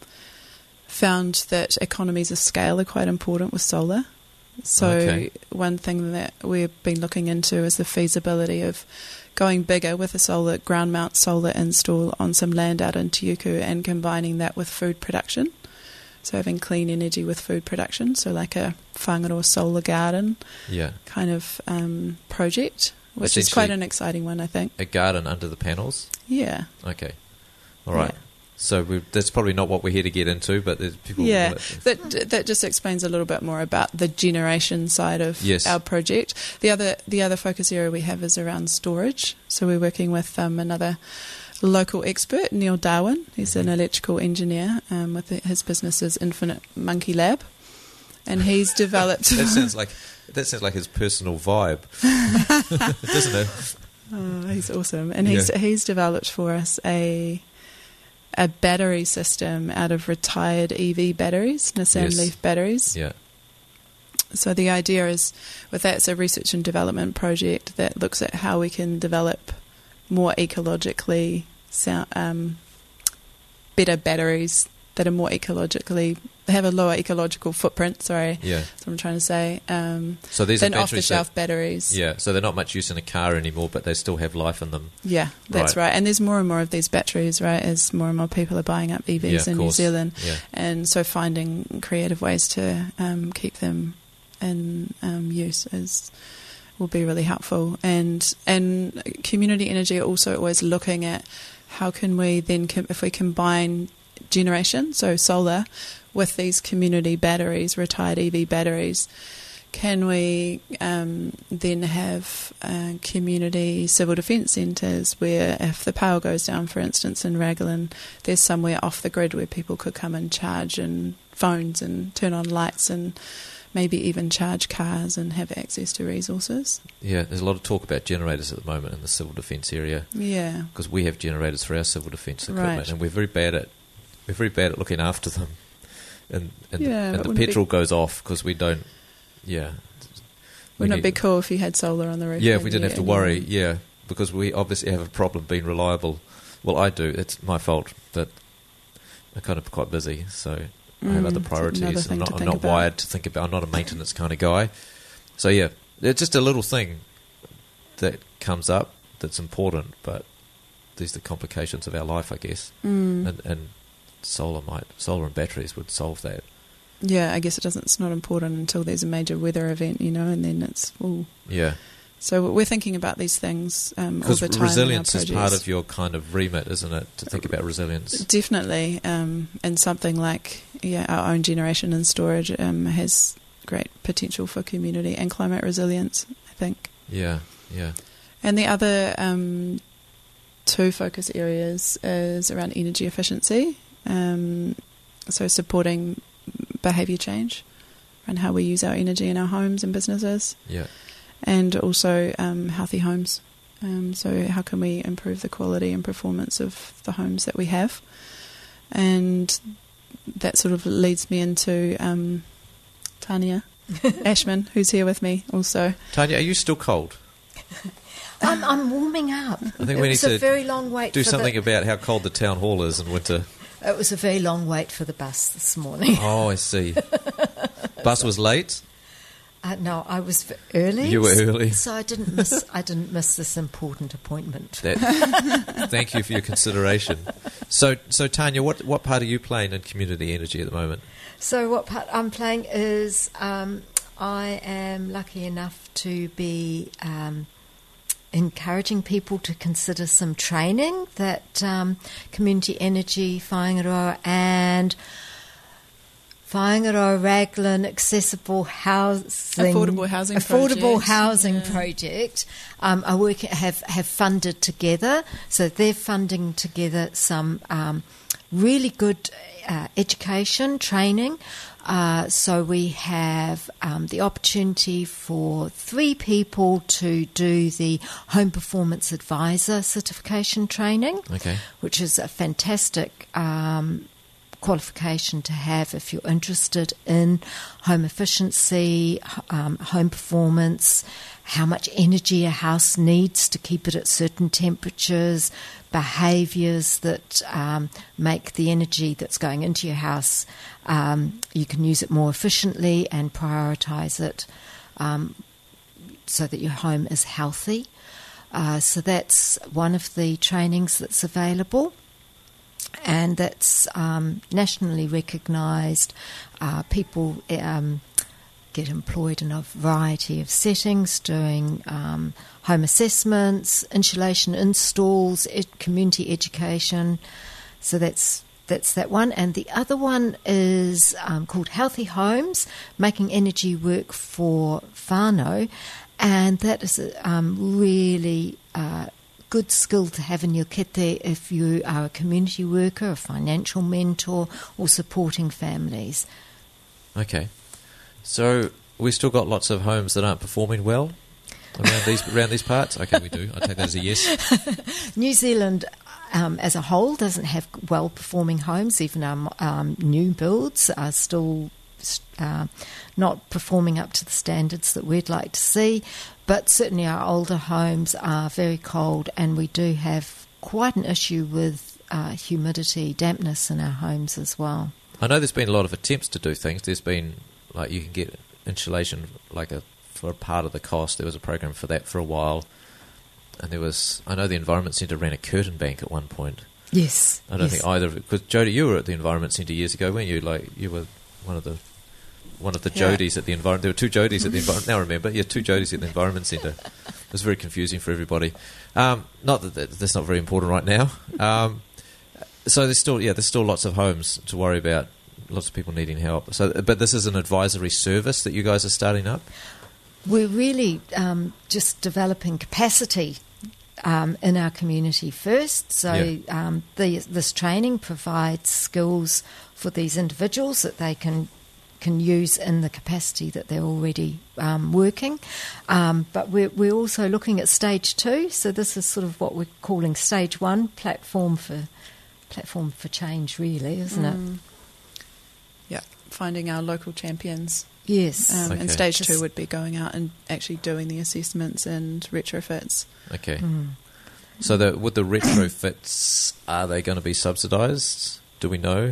found that economies of scale are quite important with solar. So Okay. one thing that we've been looking into is the feasibility of going bigger with a solar ground mount solar install on some land out in Tiuku and combining that with food production. So having clean energy with food production, so like a whangaroa solar garden Yeah. kind of um, project, which is quite Essentially- an exciting one, I think. A garden under the panels? Yeah. Okay. All right. So we that's probably not what we're here to get into, but there's people... Yeah, wanna- that that just explains a little bit more about the generation side of Yes. our project. The other the other focus area we have is around storage. So we're working with um, another local expert, Neil Darwin. He's an electrical engineer um, with his business is Infinite Monkey Lab, and he's developed. that sounds like that sounds like his personal vibe, doesn't it? Oh, he's awesome. And he's Yeah. he's developed for us a a battery system out of retired E V batteries, Nissan Yes. Leaf batteries. Yeah. So the idea is, with that, it's a research and development project that looks at how we can develop more ecologically sound, um, better batteries that are more ecologically, they have a lower ecological footprint, sorry, Yeah. that's what I'm trying to say, um, So these than are batteries off-the-shelf that- batteries. Yeah, so they're not much use in a car anymore, but they still have life in them. Yeah, that's right. And there's more and more of these batteries, right, as more and more people are buying up E Vs Yeah, of in New course. Zealand. Yeah. And so finding creative ways to um, keep them in um, use is will be really helpful. And and community energy are also always looking at how can we then, com- if we combine generation, so solar, with these community batteries, retired E V batteries, can we um, then have uh, community civil defence centres where if the power goes down, for instance, in Raglan, there's somewhere off the grid where people could come and charge and phones and turn on lights and maybe even charge cars and have access to resources. Yeah, there's a lot of talk about generators at the moment in the civil defence area. Yeah. Because we have generators for our civil defence equipment, Right. and we're very bad at we're very bad at looking after them. And and, Yeah, and but the wouldn't it petrol be- goes off because we don't. Yeah. We Wouldn't it be need- cool if you had solar on the roof? Yeah, if and we didn't you- have to and you- worry. Yeah, because we obviously have a problem being reliable. Well, I do. It's my fault, but I'm kind of quite busy, so I have Mm, other it's priorities. another I'm thing not, to I'm think not about. wired to think about. I'm not a maintenance kind of guy. So yeah, it's just a little thing that comes up that's important, but these are the complications of our life, I guess. Mm. And, and solar might, solar and batteries would solve that. Yeah, I guess it doesn't. It's not important until there's a major weather event, you know, and then it's ooh. Yeah. So we're thinking about these things um, all Because the time. in our resilience is part projects. of your kind of remit, isn't it? To think about resilience. Definitely, um, and something like yeah, our own generation and storage um, has great potential for community and climate resilience, I think. Yeah, yeah. And the other um, two focus areas is around energy efficiency, um, so supporting behaviour change around how we use our energy in our homes and businesses. Yeah. And also um, healthy homes. Um, so how can we improve the quality and performance of the homes that we have? And that sort of leads me into um, Tanya Ashman, who's here with me also. Tanya, are you still cold? I'm, I'm warming up. I think it we need was to a very long wait do for something the, about how cold the town hall is in winter. It was a very long wait for the bus this morning. Oh, I see. Bus was late? Uh, no, I was v- early. You were early. so I didn't miss. I didn't miss this important appointment. That, thank you for your consideration. So, so Tanya, what what part are you playing in community energy at the moment? So what part I'm playing is um, I am lucky enough to be um, encouraging people to consider some training that um, Community Energy, Whaingaroa and Whaingaroa Raglan Accessible Housing Affordable Housing Affordable Project. Housing Yeah. Project um, are working, have, have funded together. So they're funding together some um, really good uh, education, training. Uh, so we have um, the opportunity for three people to do the Home Performance Advisor certification training, Okay. which is a fantastic um, qualification to have if you're interested in home efficiency, h- um, home performance, how much energy a house needs to keep it at certain temperatures, behaviours that um, make the energy that's going into your house, um, you can use it more efficiently and prioritise it um, so that your home is healthy. Uh, so that's one of the trainings that's available. And that's um, nationally recognised. Uh, people um, get employed in a variety of settings, doing um, home assessments, insulation installs, ed- community education. So that's that's that one. And the other one is um, called Healthy Homes, Making Energy Work for whānau. And that is a um, really uh, good skill to have in your kete if you are a community worker, a financial mentor, or supporting families. Okay. So we still got lots of homes that aren't performing well? around these around these parts? Okay, we do. I take that as a yes. New Zealand um, as a whole doesn't have well-performing homes. Even our um, new builds are still uh, not performing up to the standards that we'd like to see. But certainly our older homes are very cold, and we do have quite an issue with uh, humidity, dampness in our homes as well. I know there's been a lot of attempts to do things. There's been, like, you can get insulation like a for a part of the cost. There was a program for that for a while, and there was, I know the Environment Centre ran a curtain bank at one point. Yes. I don't yes. think either of it, because Jodie, you were at the Environment Centre years ago, weren't you? Like, you were one of the one of the Yeah. Jodies at the environment. There were two Jodies at the environment. Now I remember, yeah, two Jodies at the Environment Centre. It was very confusing for everybody. Um, not that that- that's not very important right now. Um, so there's still, yeah, there's still lots of homes to worry about. Lots of people needing help. So, but this is an advisory service that you guys are starting up. We're really um, just developing capacity um, in our community first. So Yeah. um, the, this training provides skills for these individuals that they can can use in the capacity that they're already um, working. Um, but we're, we're also looking at stage two. So this is sort of what we're calling stage one, platform for platform for change, really, isn't Mm. it? Yeah, finding our local champions. Yes. Um, Okay. And stage Just- two would be going out and actually doing the assessments and retrofits. Okay. Mm. So the, with the retrofits, are they going to be subsidised? Do we know?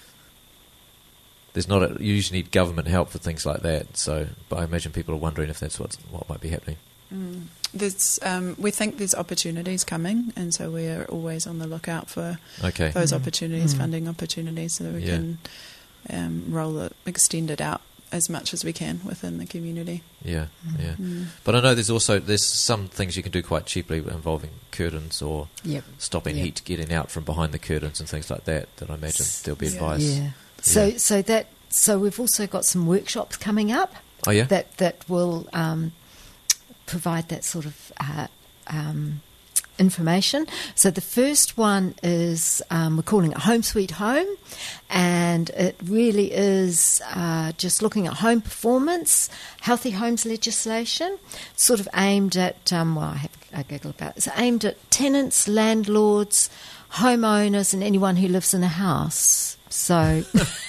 There's not a, you usually need government help for things like that. So, but I imagine people are wondering if that's what's, what might be happening. Mm. There's, um, we think there's opportunities coming, and so we're always on the lookout for Okay. those Mm. opportunities, Mm. funding opportunities, so that we Yeah. can um, roll it, extend it out as much as we can within the community. Yeah, yeah. Mm. But I know there's also there's some things you can do quite cheaply involving curtains or Yep. stopping Yep. heat getting out from behind the curtains and things like that. That I imagine there'll be Yeah. advice. Yeah. So Yeah. so that so we've also got some workshops coming up. Oh yeah. That that will um, provide that sort of uh, um, information. So the first one is um, we're calling it Home Sweet Home, and it really is uh, just looking at home performance, healthy homes legislation, sort of aimed at um, well, I have a giggle about it. It's aimed at tenants, landlords, homeowners, and anyone who lives in a house. So.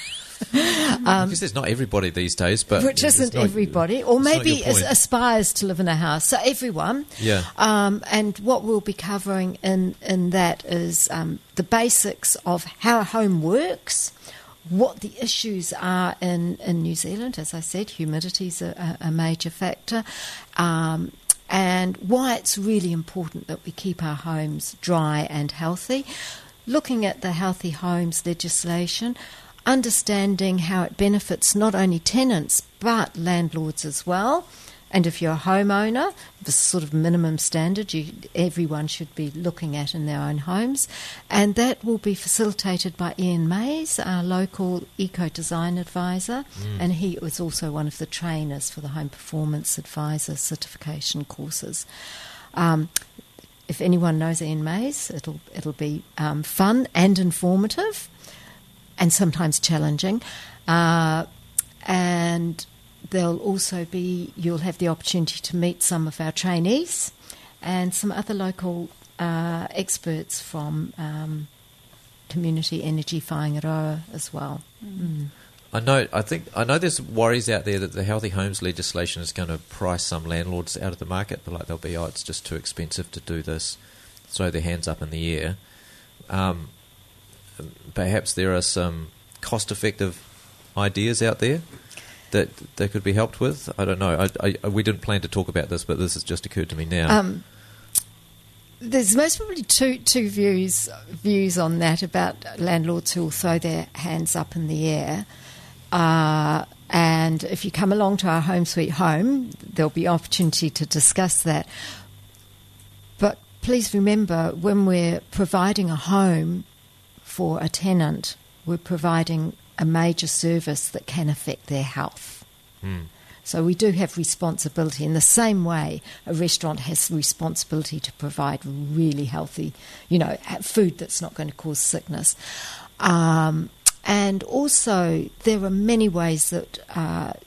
Um, because there's not everybody these days, but which it's isn't not- everybody, or it's not maybe your as, point. aspires to live in a house. So everyone. Yeah. Um, and what we'll be covering in in that is um, the basics of how a home works, what the issues are in, in New Zealand. As I said, humidity is a, a major factor. Um, and why it's really important that we keep our homes dry and healthy. Looking at the Healthy Homes legislation, understanding how it benefits not only tenants but landlords as well. And if you're a homeowner, the sort of minimum standard you, everyone should be looking at in their own homes. And that will be facilitated by Ian Mays, our local eco-design advisor, Mm. and he was also one of the trainers for the Home Performance Advisor certification courses. Um, if anyone knows Ian Mays, it'll, it'll be um, fun and informative, and sometimes challenging. Uh, and there'll also be, you'll have the opportunity to meet some of our trainees and some other local uh, experts from um, Community Energy Whaingaroa as well. Mm. I know. I think I know. There's worries out there that the Healthy Homes legislation is going to price some landlords out of the market. But like they'll be, oh, it's just too expensive to do this. Throw their hands up in the air. Um, perhaps there are some cost-effective ideas out there that that could be helped with. I don't know. I, I, we didn't plan to talk about this, but this has just occurred to me now. Um, there's most probably two two views views on that about landlords who will throw their hands up in the air. Uh, and if you come along to our Home Sweet Home, there'll be opportunity to discuss that. But please remember, when we're providing a home for a tenant, we're providing a major service that can affect their health. Mm. So we do have responsibility. In the same way, a restaurant has responsibility to provide really healthy, you know, food that's not going to cause sickness. Um, and also, there are many ways that uh,